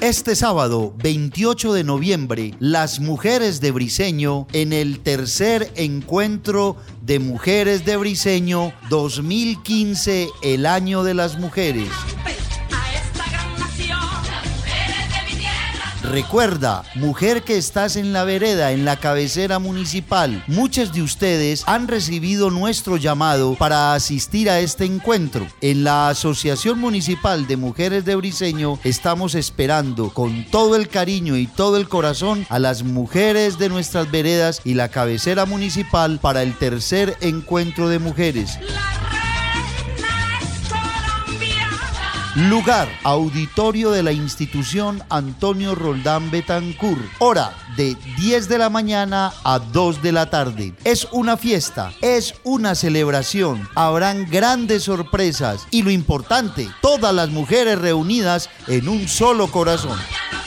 Este sábado, 28 de noviembre, las mujeres de Briceño en el tercer encuentro de Mujeres de Briceño 2015, el año de las mujeres. Recuerda, mujer que estás en la vereda, en la cabecera municipal, muchas de ustedes han recibido nuestro llamado para asistir a este encuentro. En la Asociación Municipal de Mujeres de Briceño estamos esperando con todo el cariño y todo el corazón a las mujeres de nuestras veredas y la cabecera municipal para el tercer encuentro de mujeres. Lugar, auditorio de la institución Antonio Roldán Betancur. Hora de 10 de la mañana a 2 de la tarde. Es una fiesta, es una celebración. Habrán grandes sorpresas y lo importante, todas las mujeres reunidas en un solo corazón.